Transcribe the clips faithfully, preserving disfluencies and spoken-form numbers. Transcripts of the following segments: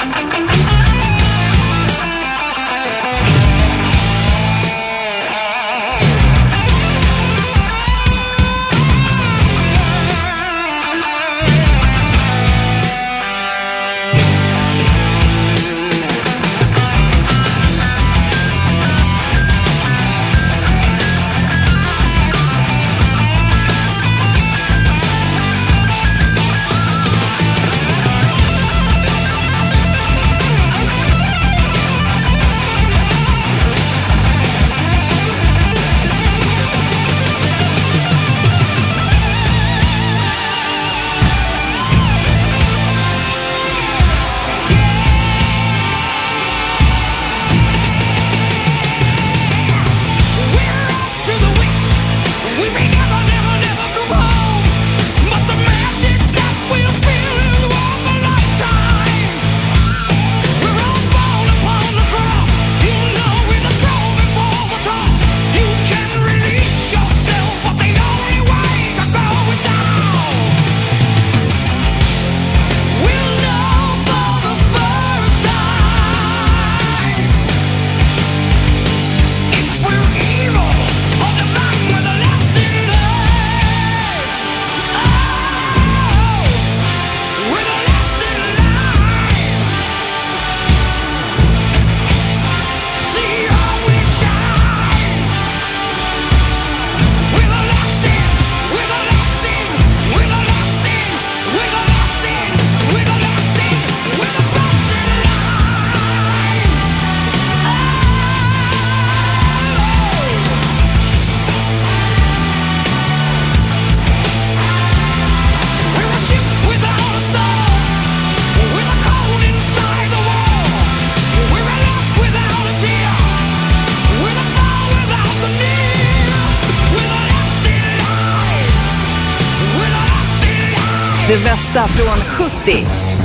Det bästa från sjuttio,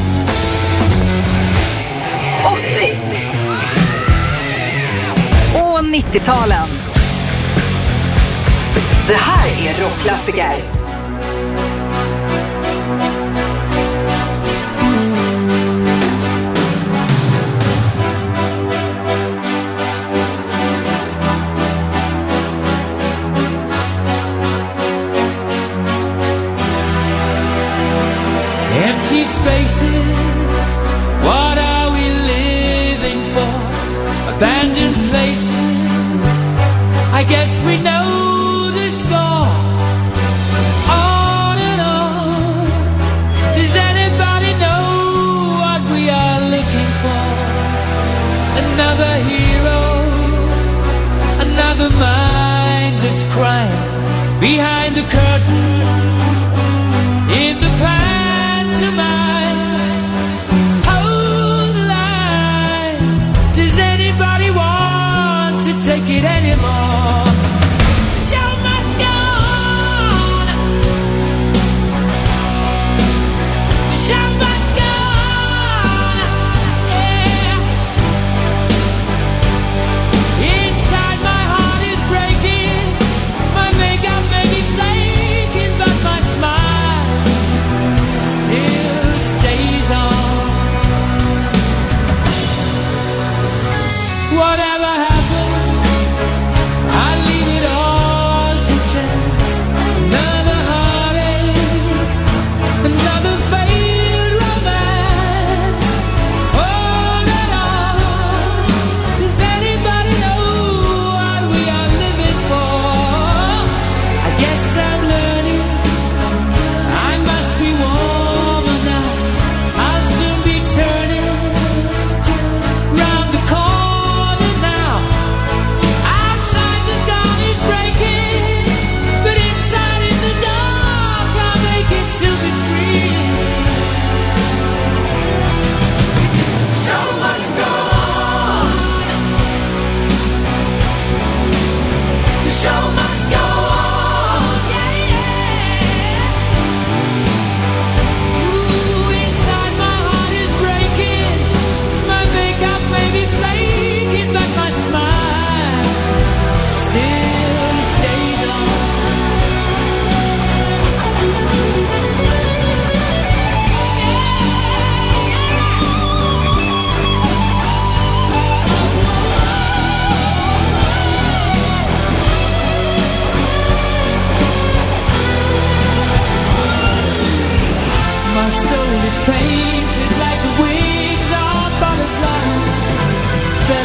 åttio och nittio-talen. Det här är rockklassiker. Empty spaces, what are we living for? Abandoned places, I guess we know the score. On and on, does anybody know what we are looking for? Another hero, another mindless crime, behind the curtain, in the past. Hold the line. Does anybody want to take it anymore? Show must go on. The show must go on. Yeah. Inside my heart is breaking. My makeup may be flaking, but my smile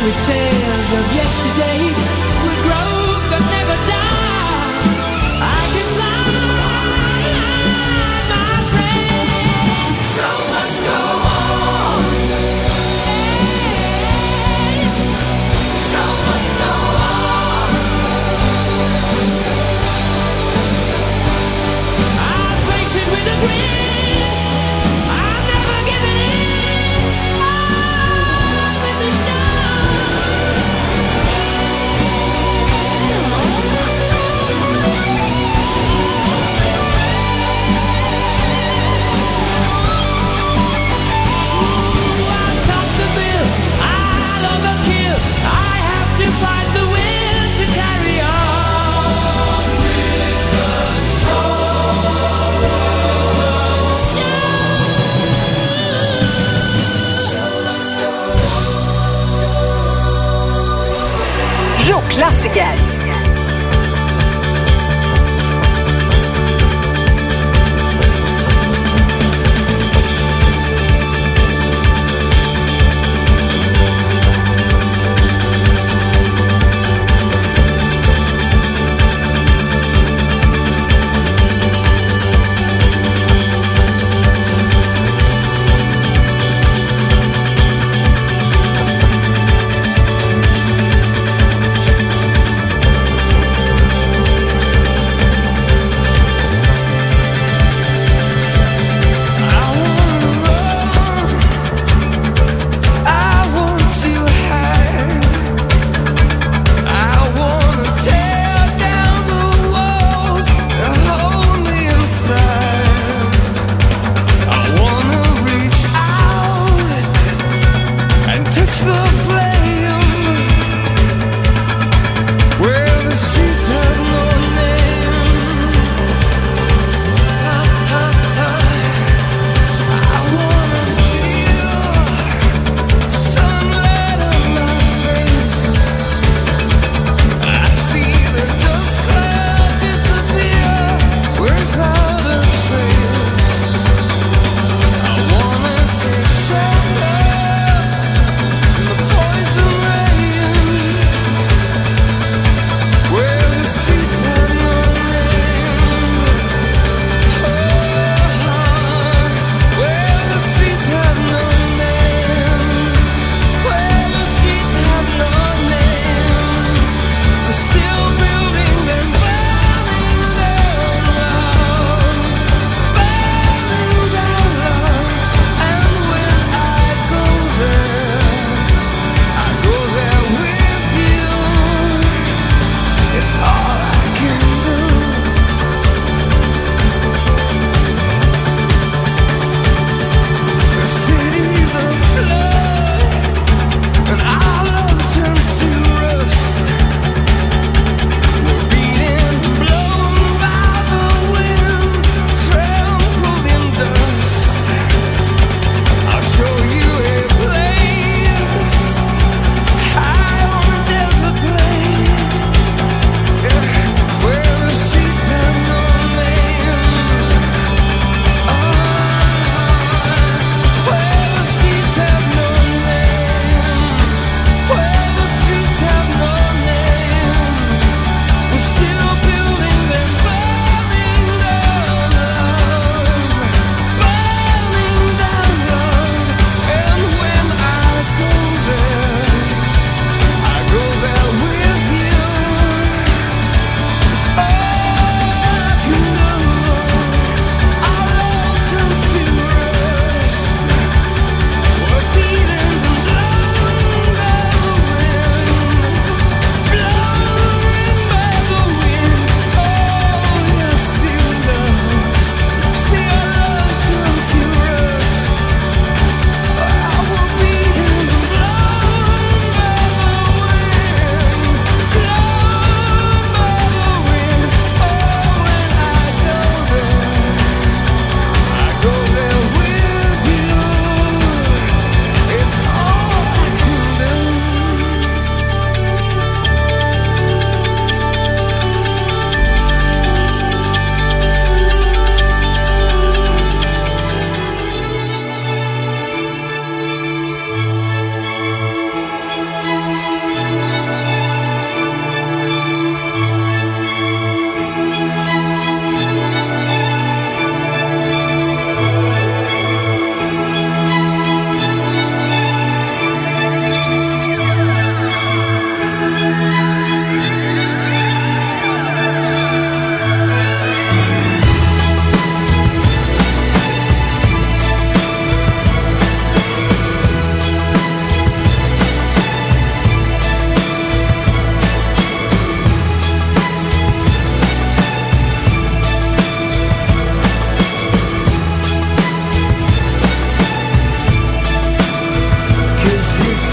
fairy tales of yesterday will grow but never die. I can fly, my friend. Show must go on. Hey, show must go on. I'll face it with a grin. I'm never giving in. On with the show. Find the will to carry on with the show. Show must go on. Rockklassiker.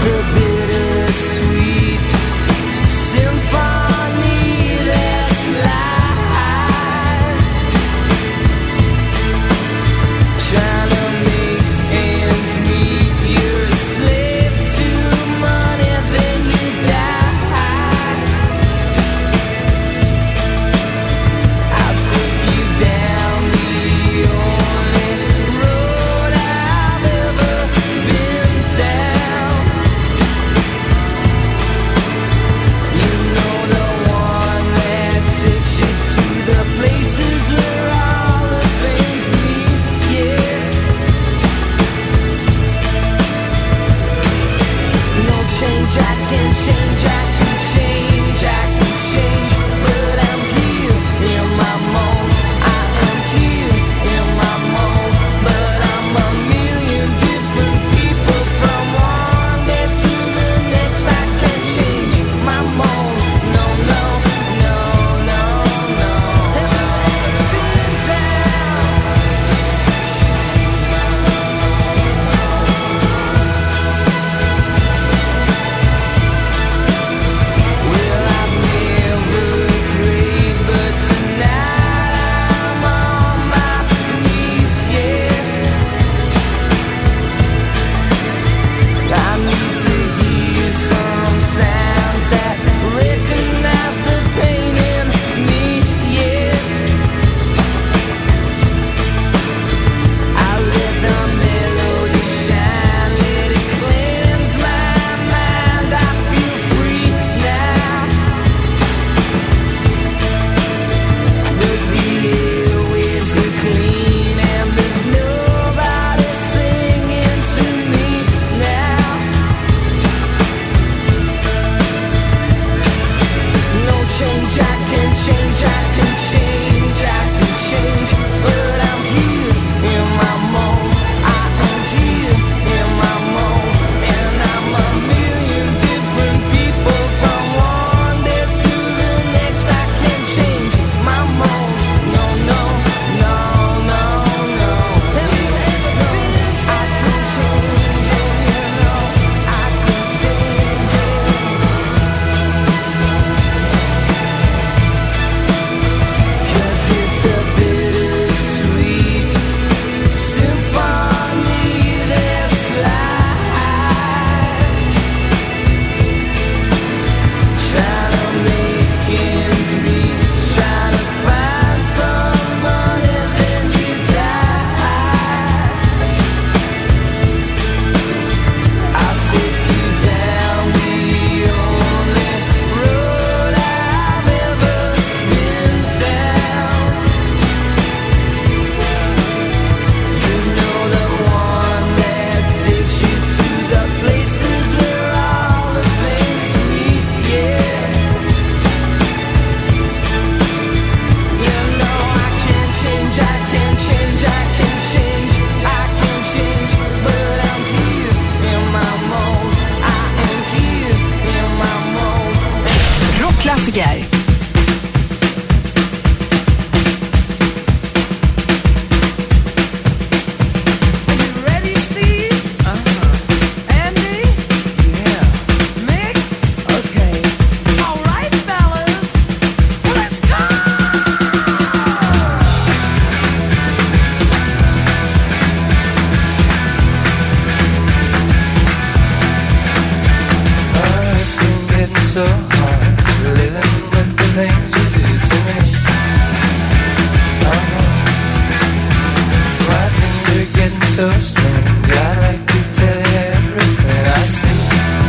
so strange. I like to tell you everything I see.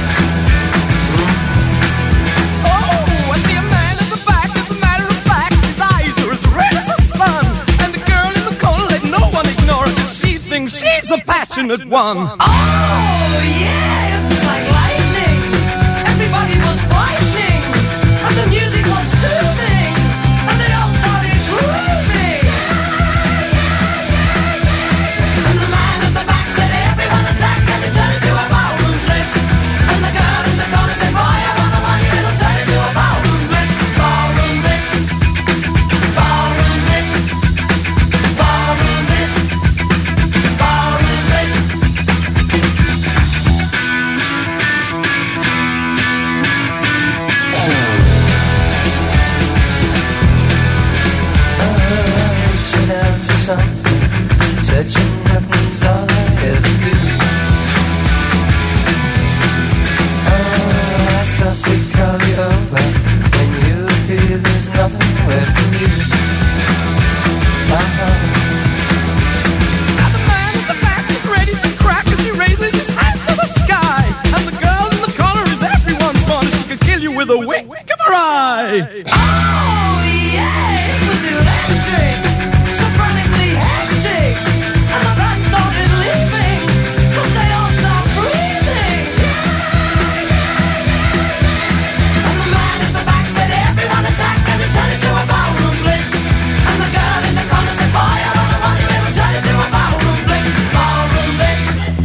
Oh, I see a man in the back. As a matter of fact, his eyes are as red as the sun. And the girl in the corner, let no one ignore her, 'cause she thinks she's the passionate one. Oh, yeah, it was like lightning. Everybody was frightening. And the music was soothing. And they all started grooving. And the man at the back said, everyone attack, and it turned into a ballroom blitz. And the girl in the corner said, boy, I want the money, it'll turn into a ballroom blitz. Ballroom blitz. Ballroom blitz. Ballroom blitz. Ballroom blitz. with a wink of her eye. Oh yeah, it was electric, so frantically hectic, and the band started leaving, 'cause they all stopped breathing. And the man at the back said, everyone attack, and it turned into a ballroom blitz. And the girl in the corner said, boy, I wonder what you will turn into a ballroom blitz. Ballroom blitz.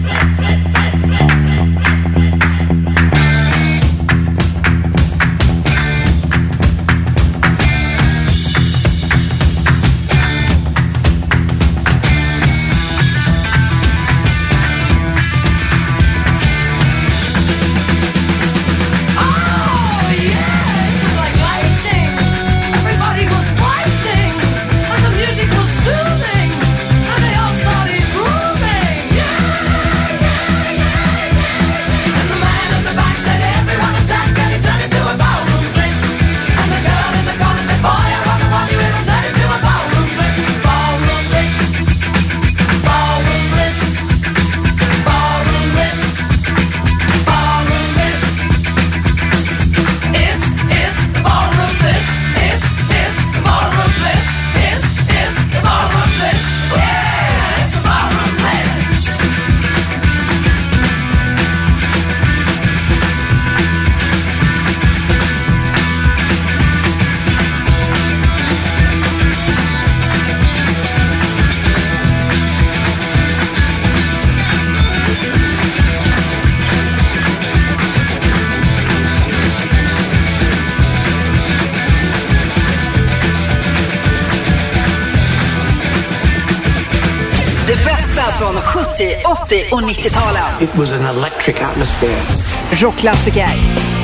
Från sjuttio, åttio och nittio-talen. It was an electric atmosphere. Rockklassiker.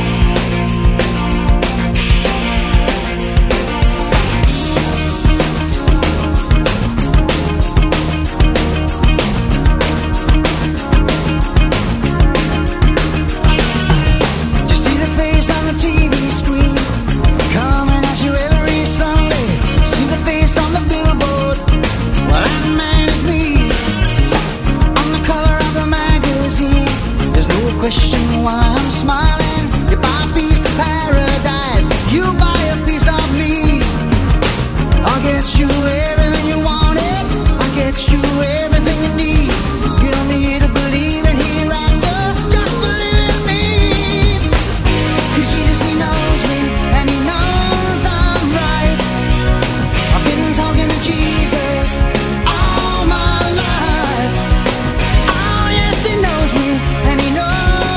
Question why I'm smiling. You buy a piece of paradise, you buy a piece of me. I'll get you everything you wanted, I'll get you everything you need. You don't need to believe in hereafter, just believe in me. 'Cause Jesus, he knows me, and he knows I'm right. I've been talking to Jesus all my life. Oh yes, he knows me, and he knows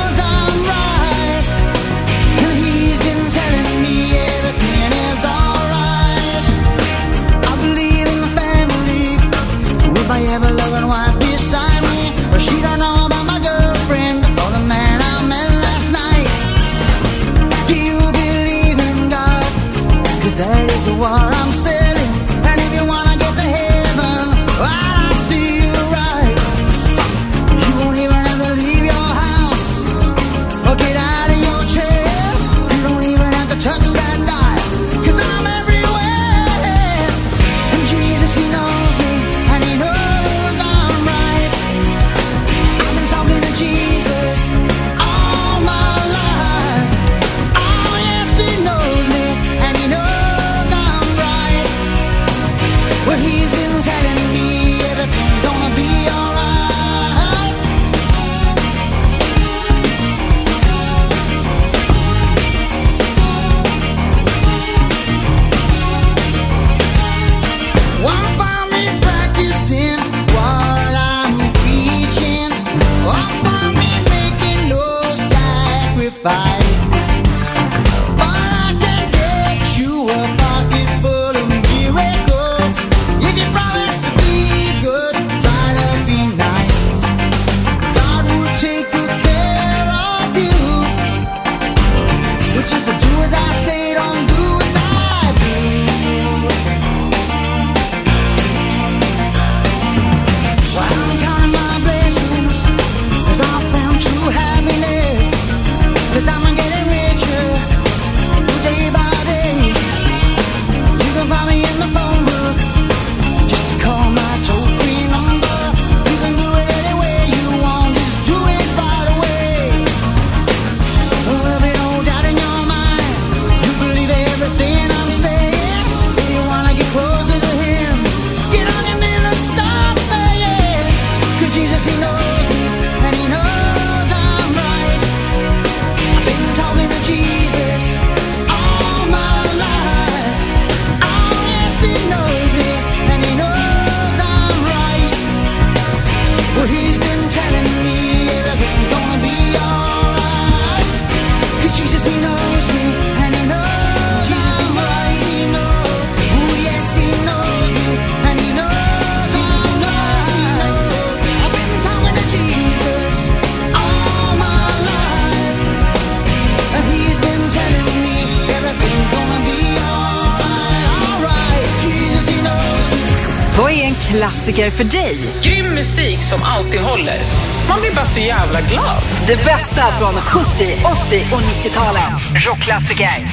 ever loving wife beside me, but she don't know about my girlfriend or the man I met last night. Do you believe in God? 'Cause that is what I'm selling. And if you wanna get to heaven, I'll see you right. You won't even have to leave your house or get out of your chair. You don't even have to touch that dial, 'cause I'm everywhere. And Jesus, he knows me, and he knows Jesus all my life. Oh yes, he knows me, and he knows I'm right. Well, he's been telling me everything's gonna be alright. Won't find me practicing what I'm preaching. Won't find me making no sacrifice. But I can get you a pocket full of miracles. If you promise to be good, try to be nice. God will take good care of you. Which is to do as I say, don't do as I do. Well, I'm counting my blessings, 'cause I found true happiness. 'Cause I'm gonna get Klassiker för dig. Grym musik som alltid håller. Man blir bara så jävla glad. Det bästa från sjuttio, åttio och nittio-talen. Rockklassiker.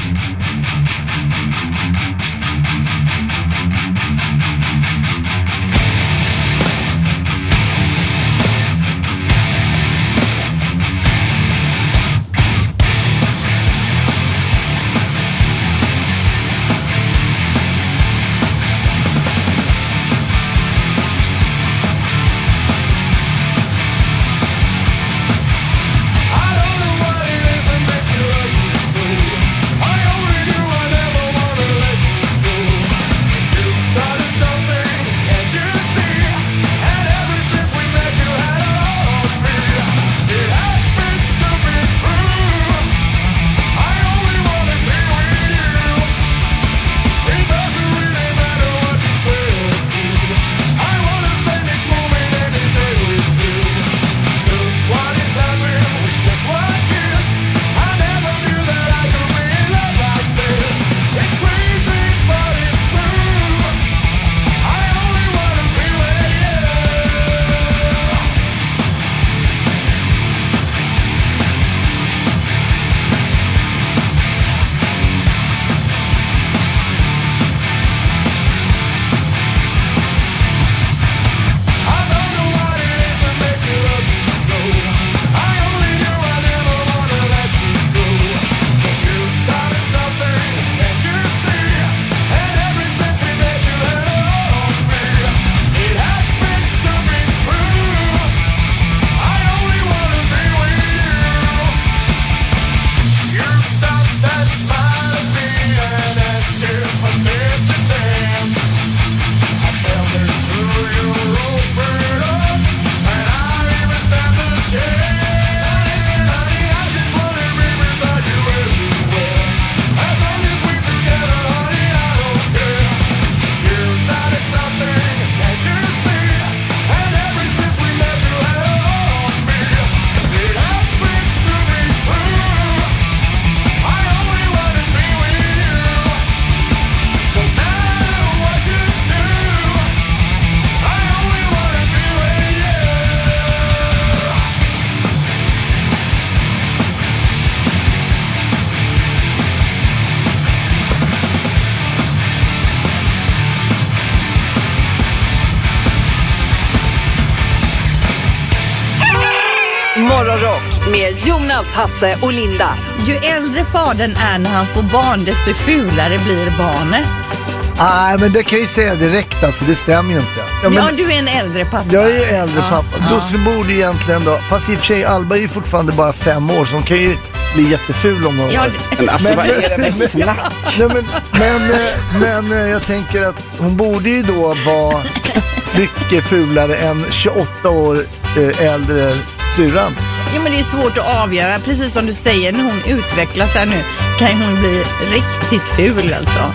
Morgonrock med Jonas, Hasse och Linda. Ju äldre fadern är när han får barn, desto fulare blir barnet. Nej, men det kan jag ju säga direkt, alltså, det stämmer ju inte. Ja, men, ja, du är en äldre pappa. Jag är äldre ja, pappa. ja. Då så borde egentligen då, fast i och för sig Alba är ju fortfarande bara fem år, så hon kan ju bli jätteful om några Ja, år. det- Men alltså, vad är det för snack? Nej, men, men, eh, men eh, jag tänker att hon borde ju då vara mycket fulare än tjugoåtta år eh, äldre syrran. Ja, men det är svårt att avgöra. Precis som du säger, när hon utvecklas här nu kan hon bli riktigt ful alltså.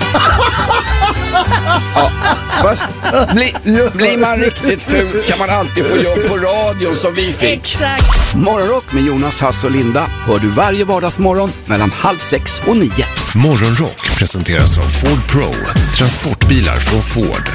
Ja, fast bli, blir man riktigt ful kan man alltid få jobb på radion som vi fick. Exakt. Morgonrock med Jonas, Hasse och Linda hör du varje vardagsmorgon mellan halv sex och nio. Morgonrock presenteras av Ford Pro, transportbilar från Ford.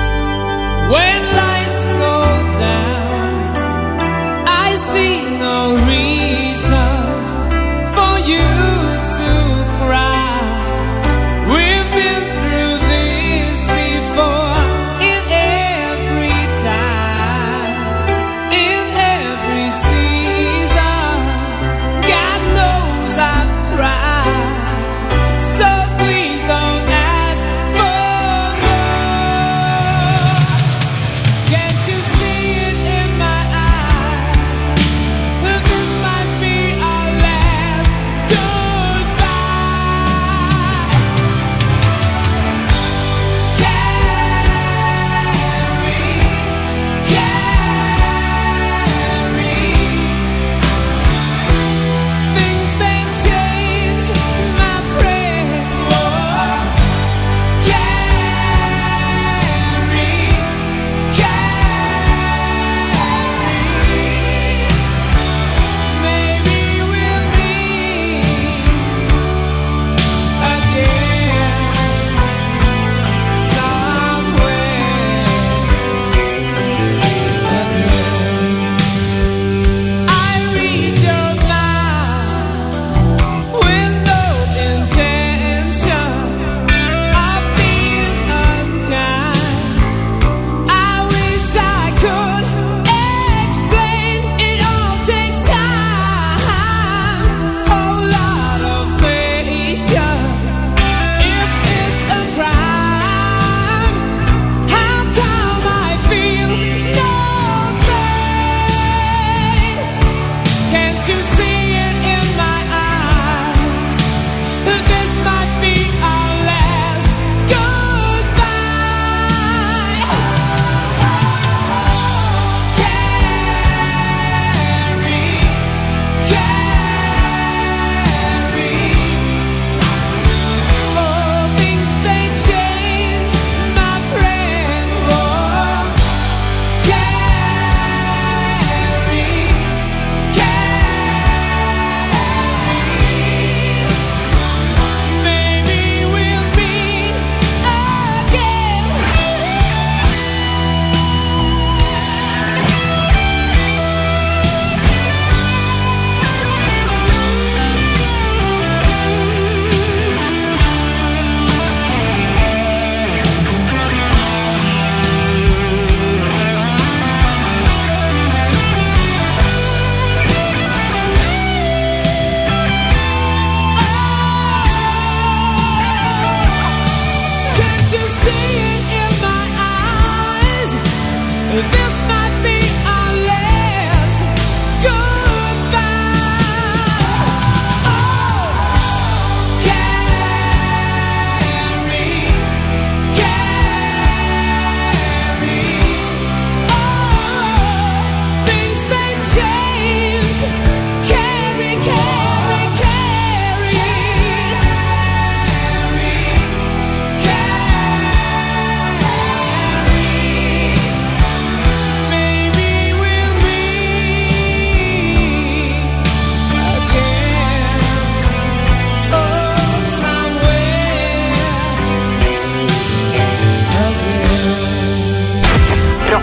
When lights go down, I see no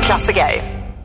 rockklassiker.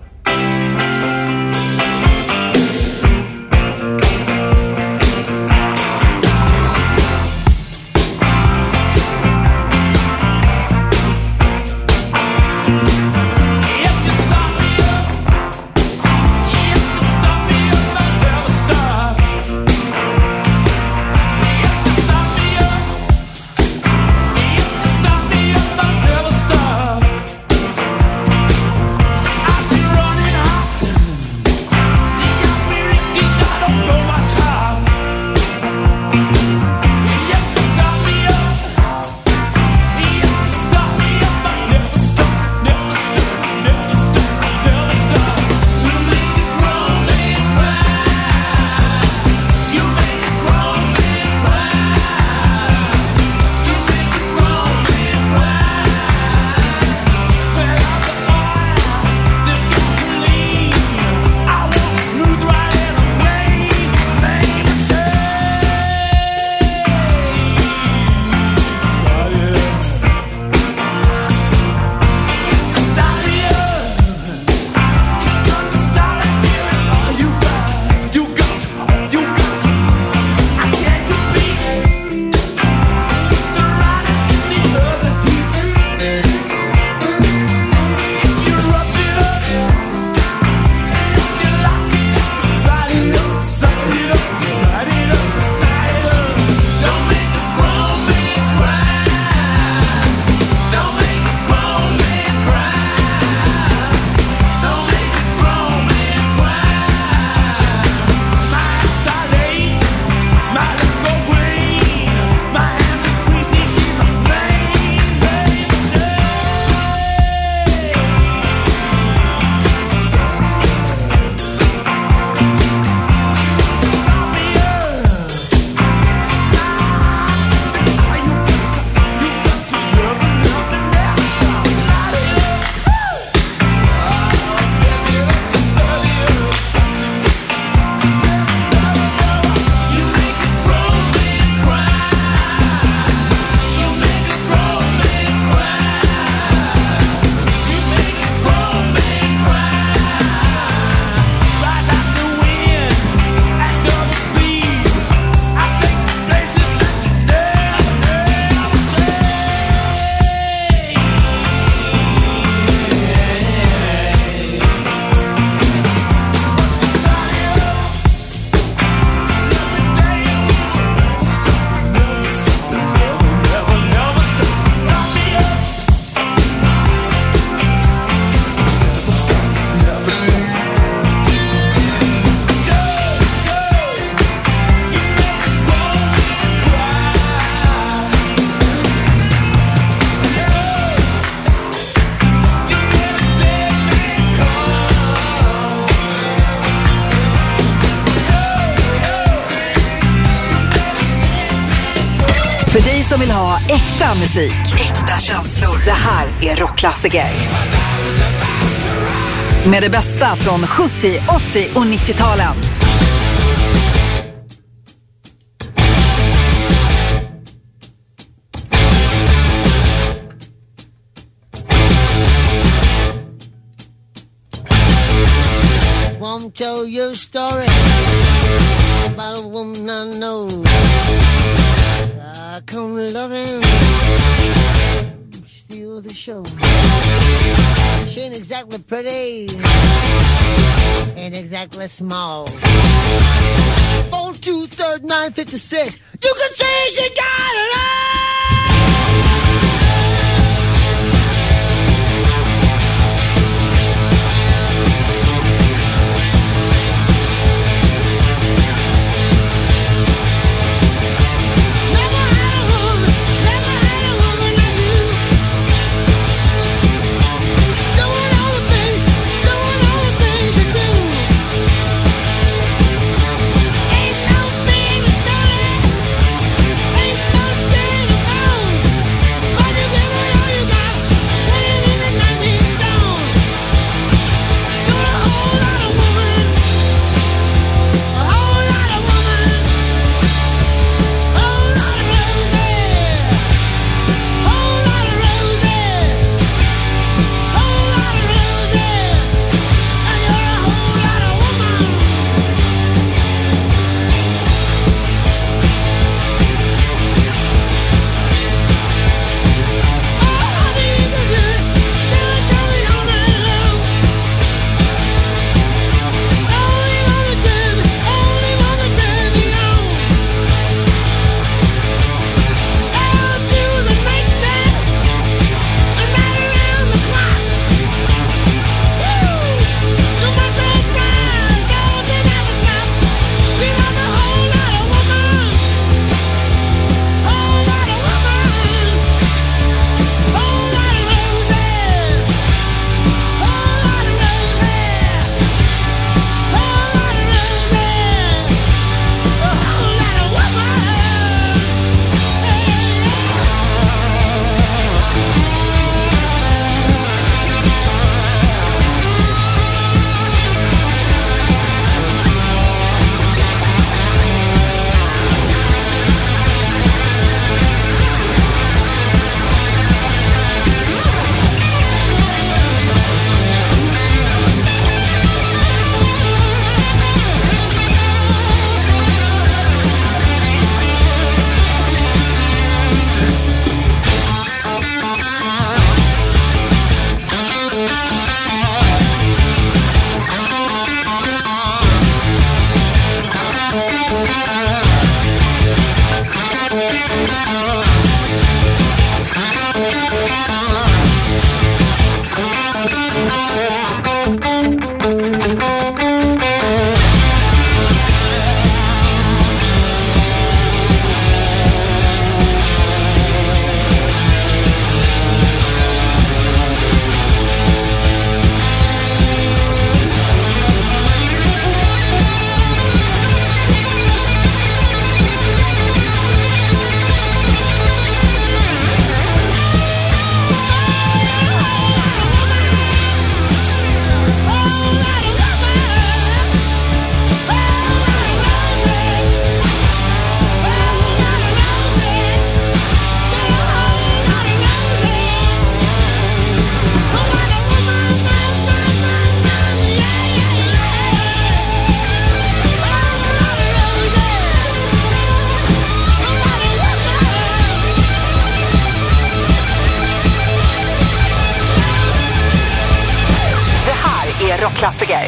För dig som vill ha äkta musik, äkta känslor. Det här är rockklassiker. Med det bästa från sjuttio, åttio och nittio-talen. Won't tell you a story about a woman I know. I come loving, steal the show. She ain't exactly pretty, ain't exactly small. Four two third nine fifty six. You can say she got it all. Ain't no baby started, ain't no scared. rockklassiker.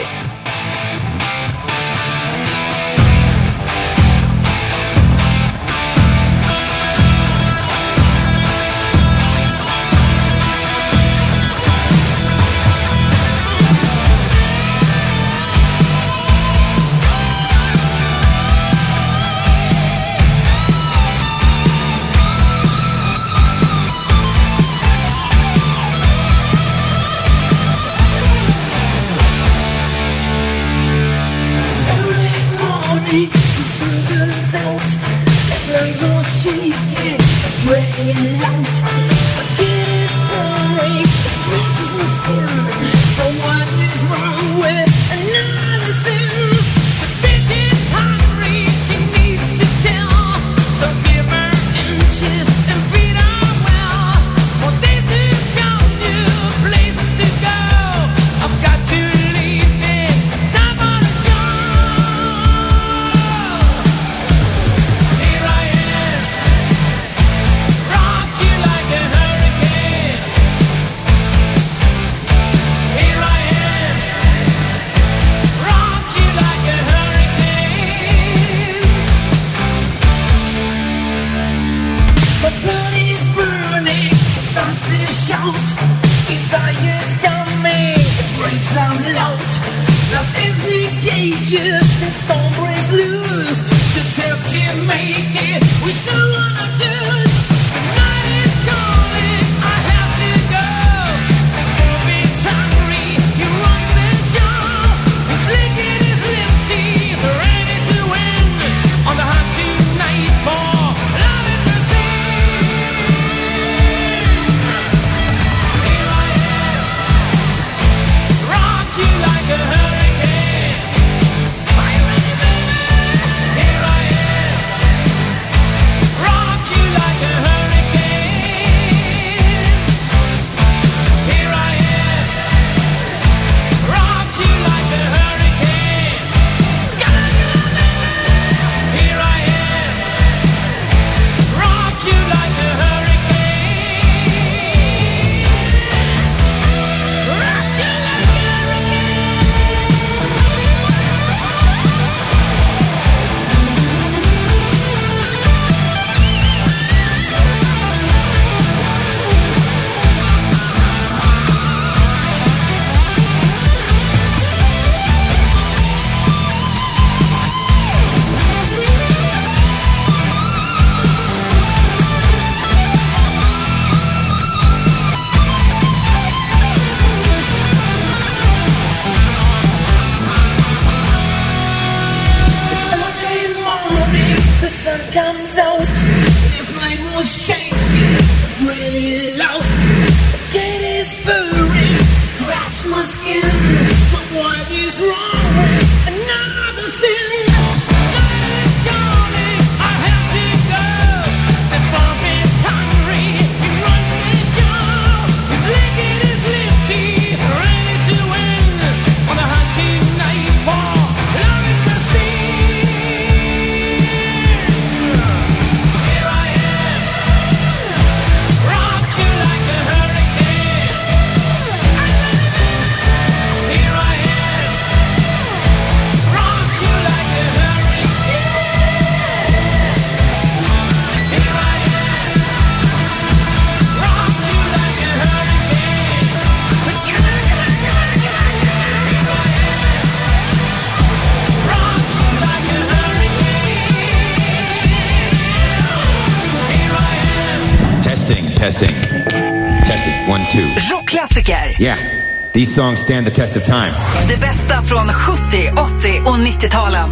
Testing. Testing. One, two. Rockklassiker. Yeah. These songs stand the test of time. Det bästa från sjuttio, åttio och nittio-talen.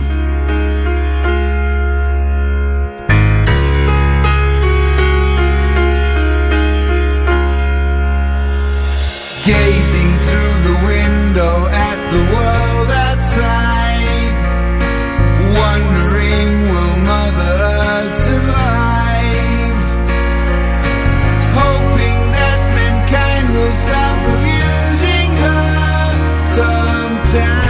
Gazing through the window at the world outside, wondering will Mother Earth survive, hoping that mankind will stop abusing her sometime.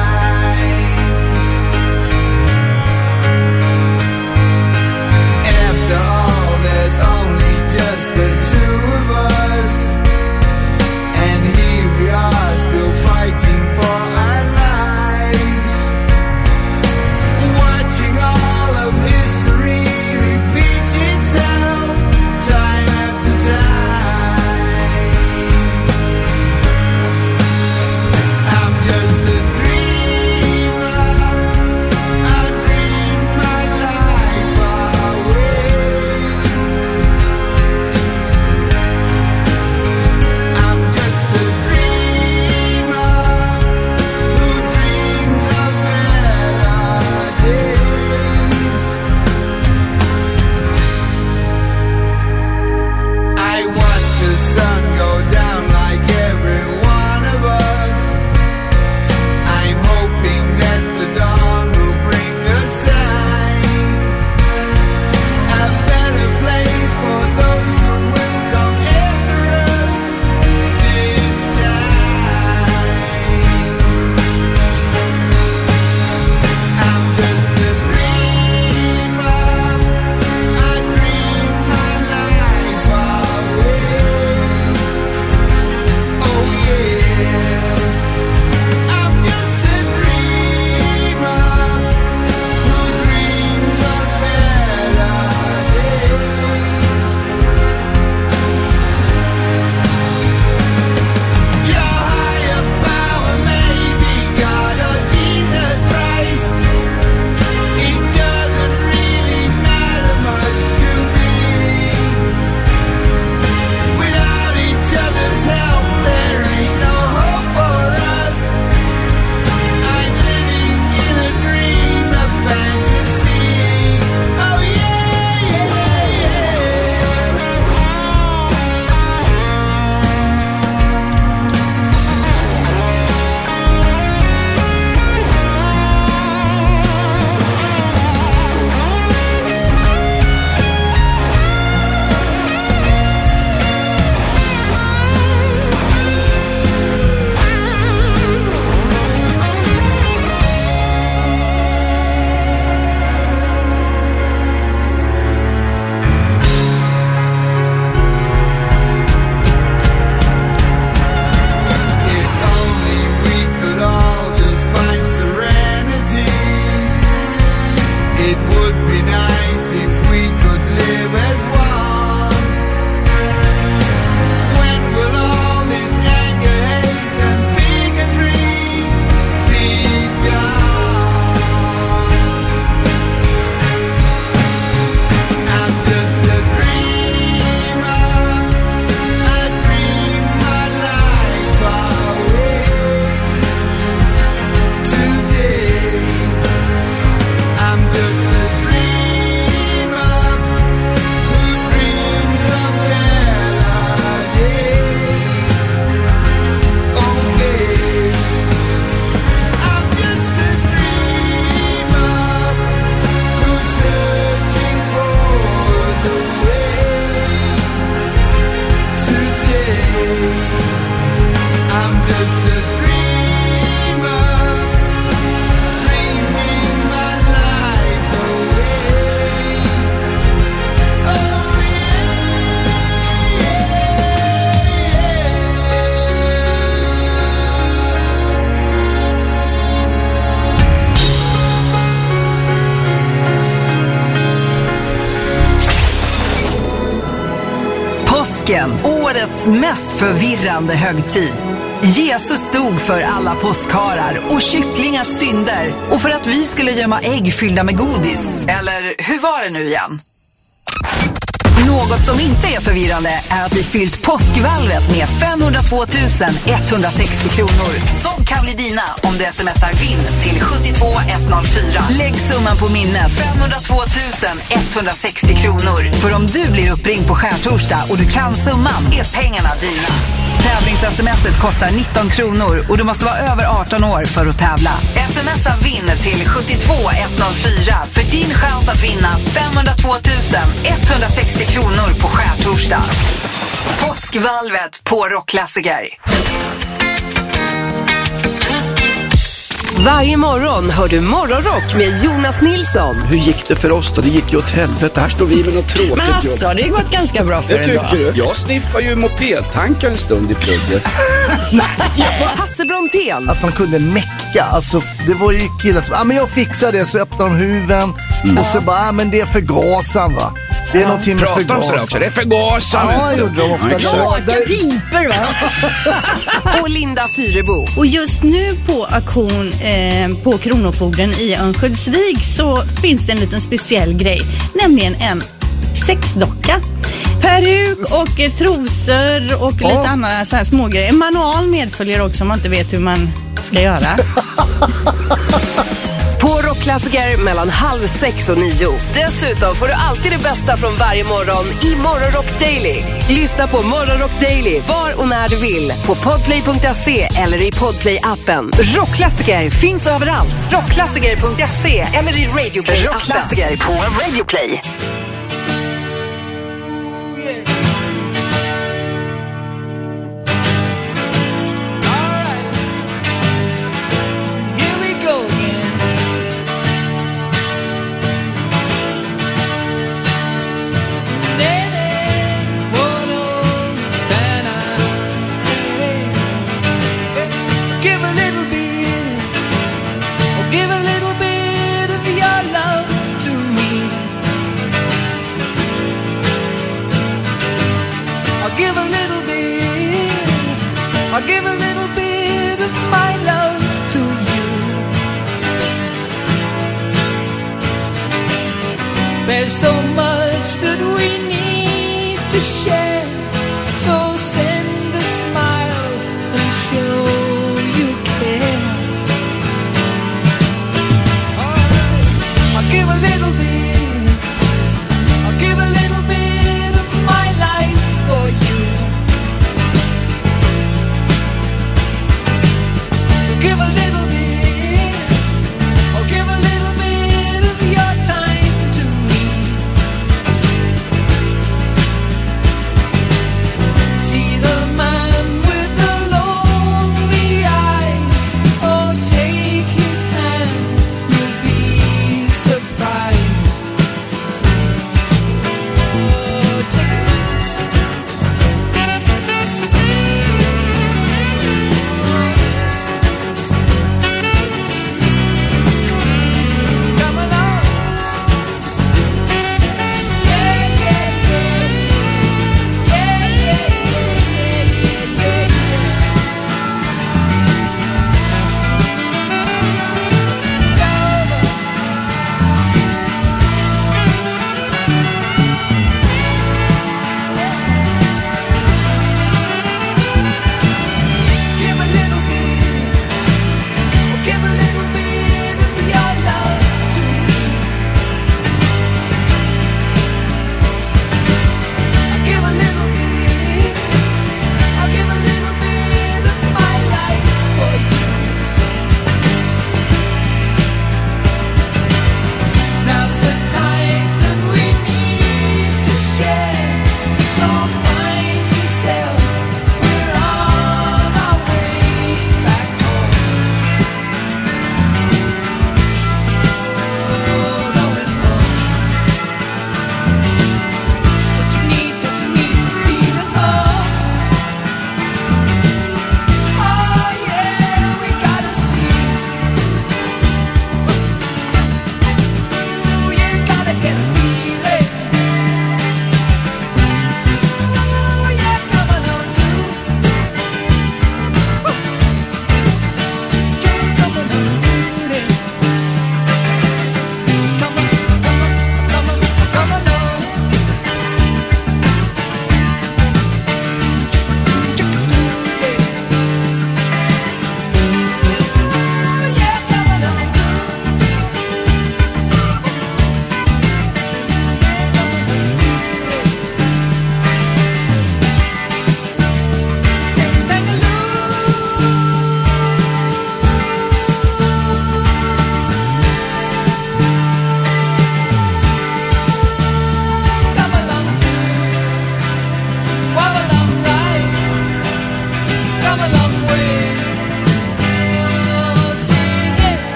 After all, there's only just the two of us, and he påsken, årets mest förvirrande högtid. Jesus stod för alla påskharar och kycklingars synder och för att vi skulle gömma ägg fyllda med godis. Eller hur var det nu igen? Något som inte är förvirrande är att vi fyllt påskvalvet med femhundratvå tusen etthundrasextio kronor. Som kan bli dina om du smsar vinn till sju två ett noll fyra. Lägg summan på minnet femhundratvå tusen etthundrasextio kronor. För om du blir uppringd på skärtorsdag och du kan summan är pengarna dina. Tävlings-smset kostar nitton kronor och du måste vara över arton år för att tävla. Smsa vinn till sju två ett noll fyra för din chans att vinna femhundratvå tusen etthundrasextio kronor på skärtorsdag. Påskvalvet på Rockklassiker. Varje morgon hör du Morgonrock med Jonas Nilsson. Hur gick det för oss då? Det gick ju åt helvete. Här står vi med något tråkigt. Men alltså, det har gått ganska bra för det en dag. tycker du? Jag sniffar ju mopedtankar en stund i plugget. Hasse Brontén. Att man kunde mecka. Alltså, det var ju killar som, ja ah, men jag fixar det. Så öppnar de huven mm. och så bara, ja ah, men det är förgasan va. Det är ja. någonting med Pratar förgasan. Pratar de också? Det är förgasan. Ja, jag gjorde de ofta. Raka piper va? Och Linda Fyrebo. Och just nu på auktion eh, på Kronofogden i Örnsköldsvik så finns det en liten speciell grej. Nämligen en sexdocka. Peruk och eh, trosor och ja. lite andra så här små grejer. En manual medföljer också om man inte vet hur man ska göra. På Rockklassiker mellan halv sex och nio. Dessutom får du alltid det bästa från varje morgon i Morgonrock Daily. Lyssna på Morgonrock Daily var och när du vill. På podplay punkt se eller i Podplay-appen. Rockklassiker finns överallt. Rockklassiker punkt se eller i Radioplay-appen. Rockklassiker på Radioplay. There's so much that we need to share. So send a smile and show you care. Alright, I'll give a little bit. I'll give a little bit of my life for you. So give a little bit. I'll give a little bit of your time. See the man with the lonely eyes. Oh, take his hand, you'll be surprised. Oh, take it.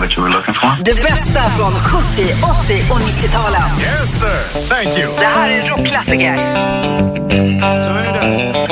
what you were looking for? Det bästa från sjuttio, åttio och nittio-talen. Yes sir, thank you. Det här är rockklassiker. Turn it up.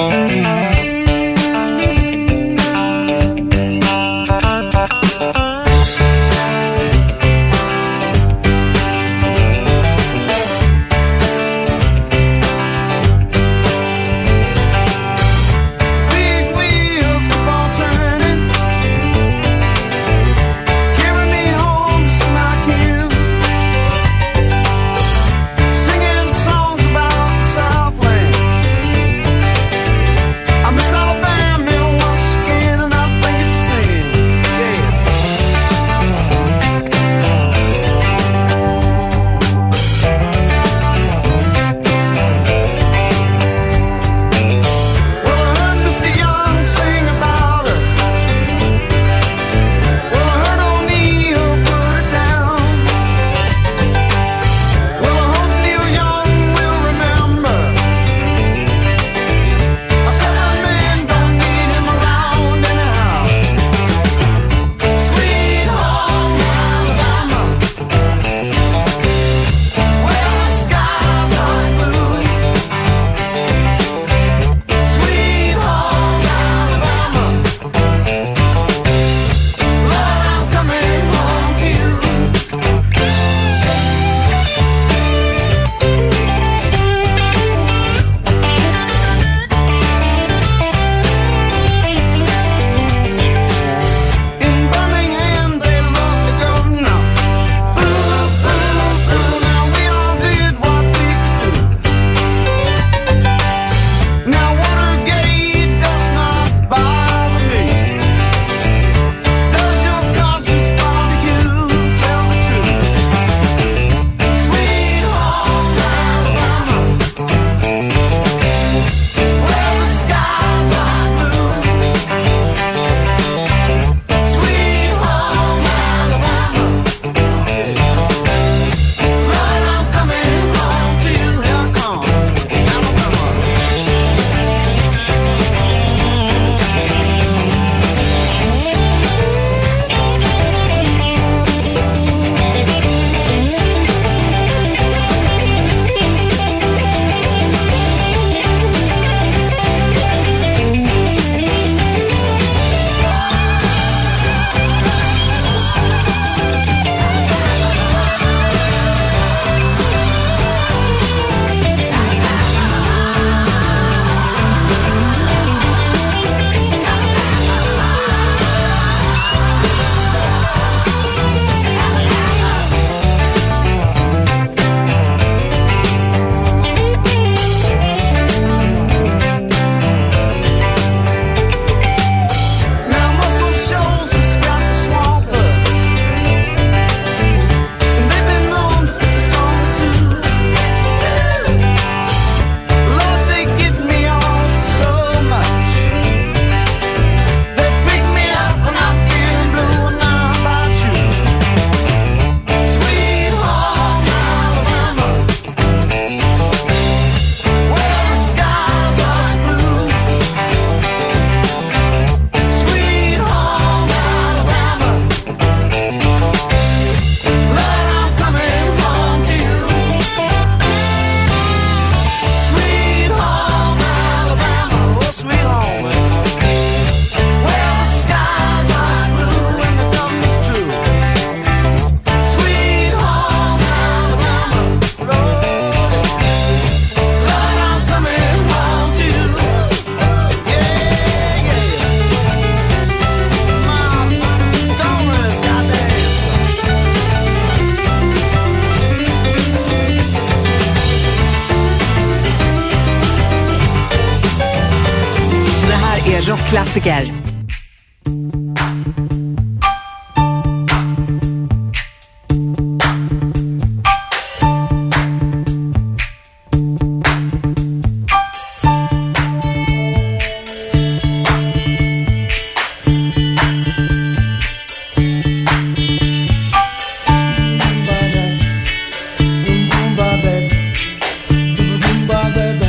Rockklassiker.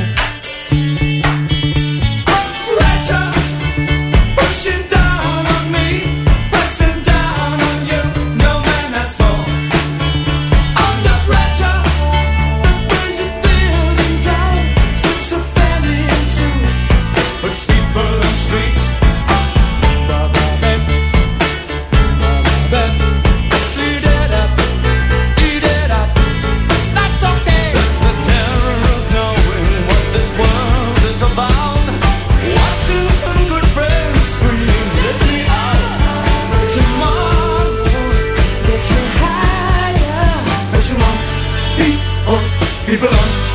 Pushing down on People don't